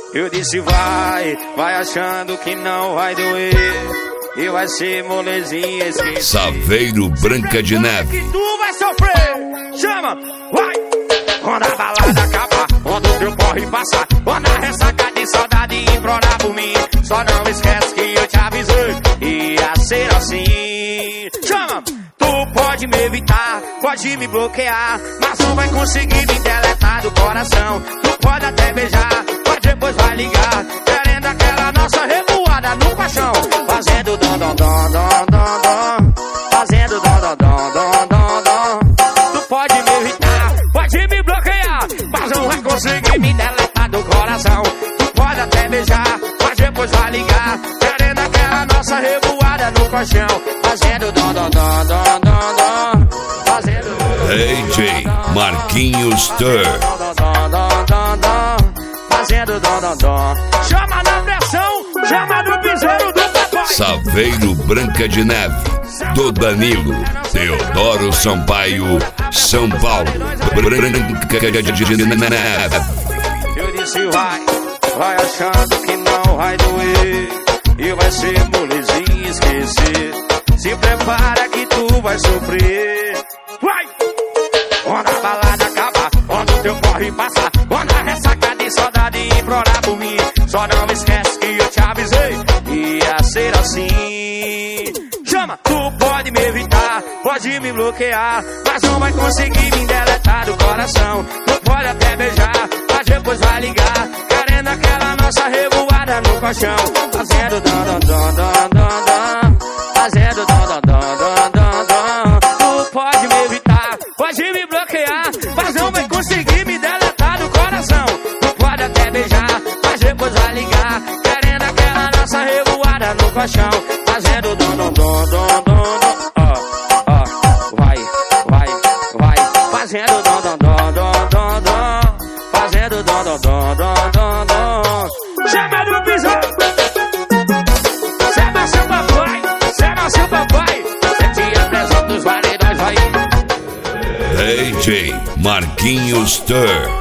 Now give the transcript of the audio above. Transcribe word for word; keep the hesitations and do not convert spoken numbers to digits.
Eu disse vai, vai achando que não vai doer e vai ser molezinha esquecer. Saveiro Branca de Neve. Que tu vai sofrer, chama, vai. Quando a balada acabar, quando o teu corre passar, quando a ressaca de saudade implorar por mim, só não esquece que eu te avisei, ia ser assim. Chama, tu pode me evitar, pode me bloquear, mas não vai conseguir me deletar do coração. Tu pode até beijar, mas depois vai ligar, querendo aquela nossa revoada no paixão, fazendo dom dom dom dom dom dom, fazendo dom dom dom dom dom dom. Tu pode me evitar, pode me bloquear, mas não vai conseguir me deletar do coração. Tu pode até beijar, mas depois vai ligar, querendo aquela nossa revoada no colchão, fazendo dom dom dom dom dom dom, fazendo D J Marquinhos Tour, fazendo dom dom dom. Chama na pressão, chama no piseiro do papai. Saveiro Branca de Neve, do Danilo Teodoro Sampaio, São Paulo. Branca de Neve. Eu disse vai, vai achando que não vai doer e vai ser molezinha esquecer. Se prepara que tu vai sofrer. Vai! Quando a balada acabar, quando o teu corre passar, quando a ressaca de saudade implorar por mim, só não esquece que eu te avisei, ia ser assim. Chama, tu pode me evitar, pode me bloquear, mas não vai conseguir me deletar do coração. Tu pode até beijar, mas depois vai ligar, querendo aquela nossa revoada no colchão, fazendo dom dom dom dom dom dom, fazendo dom dom dom dom dom dom. Tu pode me evitar, pode me bloquear, mas não vai conseguir me deletar do coração. Tu pode até beijar, mas depois vai ligar, querendo aquela nossa revoada no colchão, fazendo dom dom dom dom dom dom. Ó, ó, vai, vai, vai, fazendo dom dom dom dom dom dom, fazendo dom dom dom dom dom dom. Chama no piseiro, chama seu papai, chama seu papai, você te apresenta os paredões, vai. D J Marquinhos Tour.